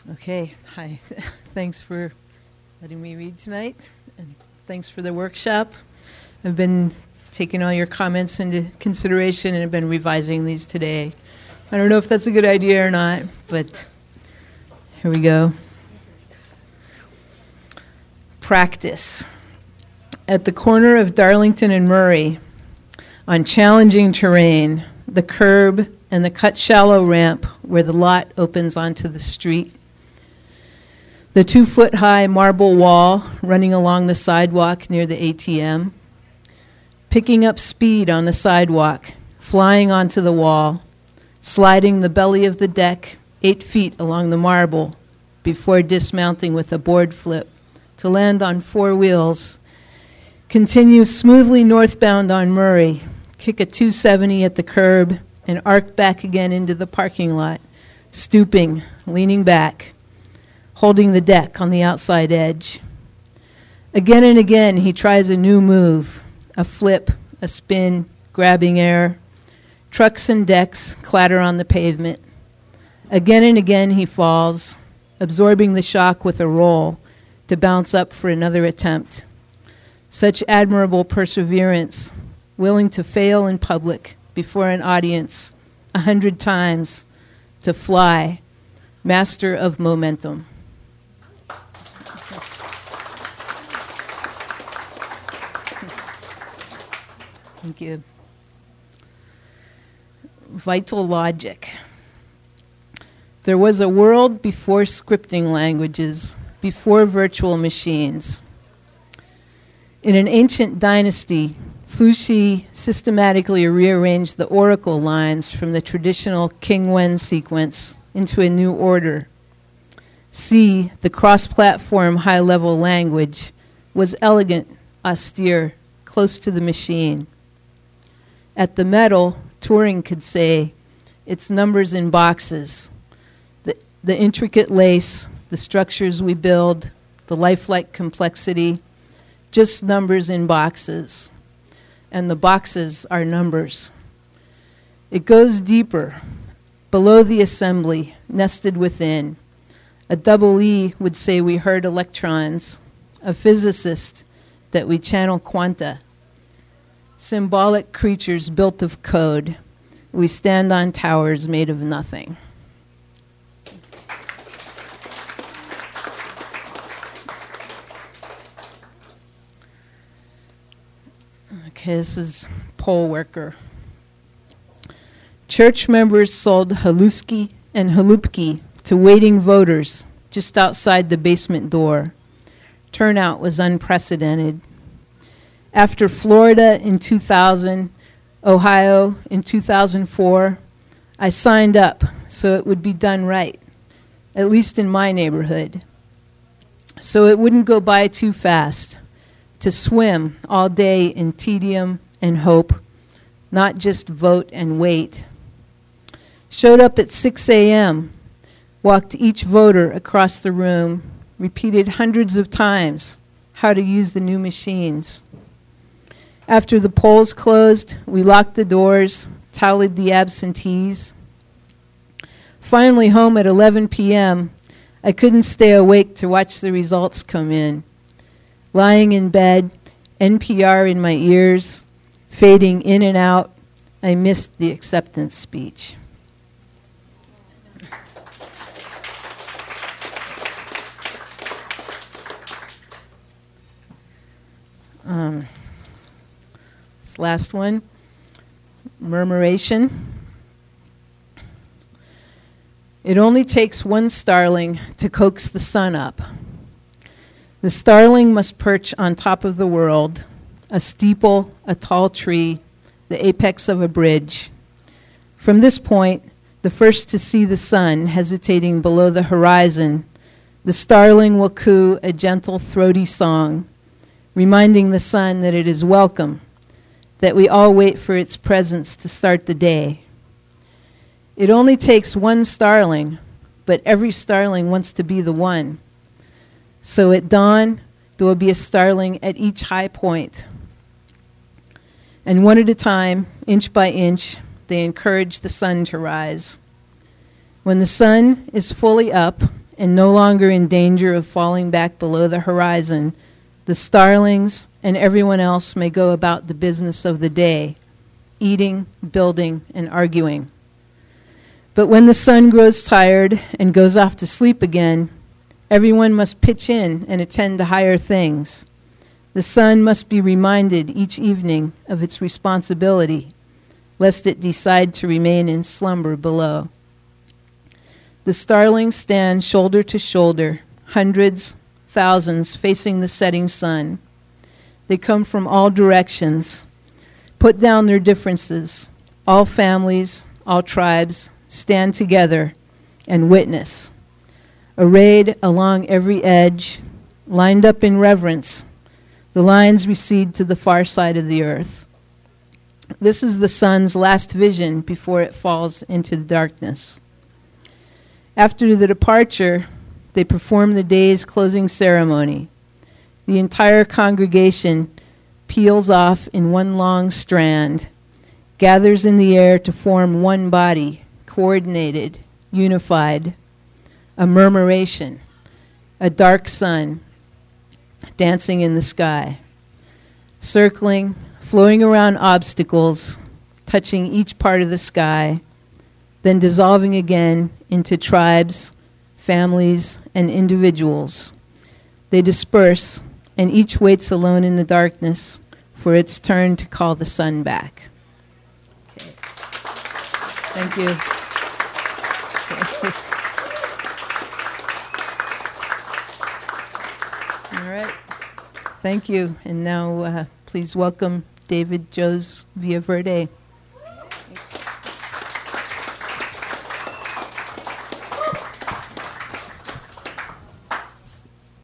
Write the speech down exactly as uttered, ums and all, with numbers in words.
Okay, hi. Thanks for letting me read tonight, and thanks for the workshop. I've been taking all your comments into consideration and have been revising these today. I don't know if that's a good idea or not, but here we go. Practice. At the corner of Darlington and Murray, on challenging terrain, the curb and the cut shallow ramp where the lot opens onto the street, the two-foot-high marble wall running along the sidewalk near the A T M, picking up speed on the sidewalk, flying onto the wall, sliding the belly of the deck eight feet along the marble before dismounting with a board flip to land on four wheels, continue smoothly northbound on Murray, kick a two seventy at the curb, and arc back again into the parking lot, stooping, leaning back, holding the deck on the outside edge. Again and again, he tries a new move, a flip, a spin, grabbing air. Trucks and decks clatter on the pavement. Again and again, he falls, absorbing the shock with a roll to bounce up for another attempt. Such admirable perseverance, willing to fail in public before an audience a hundred times, to fly, master of momentum. Thank you. Vital logic. There was a world before scripting languages, before virtual machines. In an ancient dynasty, Fuxi systematically rearranged the oracle lines from the traditional King Wen sequence into a new order. C, the cross-platform high-level language, was elegant, austere, close to the machine. At the metal, Turing could say, it's numbers in boxes. The, the intricate lace, the structures we build, the lifelike complexity, just numbers in boxes. And the boxes are numbers. It goes deeper, below the assembly, nested within. A double E would say we heard electrons, a physicist that we channel quanta. Symbolic creatures built of code. We stand on towers made of nothing. Okay, this is poll worker. Church members sold haluski and halupki to waiting voters just outside the basement door. Turnout was unprecedented. After Florida in two thousand, Ohio in two thousand four, I signed up so it would be done right, at least in my neighborhood. So it wouldn't go by too fast, to swim all day in tedium and hope, not just vote and wait. Showed up at six a.m., walked each voter across the room, repeated hundreds of times how to use the new machines. After the polls closed, we locked the doors, tallied the absentees. Finally home at eleven p.m., I couldn't stay awake to watch the results come in. Lying in bed, N P R in my ears, fading in and out, I missed the acceptance speech. Um, this last one, murmuration. It only takes one starling to coax the sun up. The starling must perch on top of the world, a steeple, a tall tree, the apex of a bridge. From this point, the first to see the sun hesitating below the horizon, the starling will coo a gentle, throaty song, reminding the sun that it is welcome, that we all wait for its presence to start the day. It only takes one starling, but every starling wants to be the one. So at dawn, there will be a starling at each high point. And one at a time, inch by inch, they encourage the sun to rise. When the sun is fully up and no longer in danger of falling back below the horizon, the starlings and everyone else may go about the business of the day, eating, building, and arguing. But when the sun grows tired and goes off to sleep again, everyone must pitch in and attend to higher things. The sun must be reminded each evening of its responsibility, lest it decide to remain in slumber below. The starlings stand shoulder to shoulder, hundreds, thousands facing the setting sun. They come from all directions, put down their differences. All families, all tribes stand together and witness. Arrayed along every edge, lined up in reverence, the lines recede to the far side of the earth. This is the sun's last vision before it falls into the darkness. After the departure, they perform the day's closing ceremony. The entire congregation peels off in one long strand, gathers in the air to form one body, coordinated, unified, a murmuration, a dark sun dancing in the sky, circling, flowing around obstacles, touching each part of the sky, then dissolving again into tribes, families, and individuals. They disperse, and each waits alone in the darkness for its turn to call the sun back. Okay. Thank you. All right. Thank you. And now uh, please welcome David Jose Villaverde.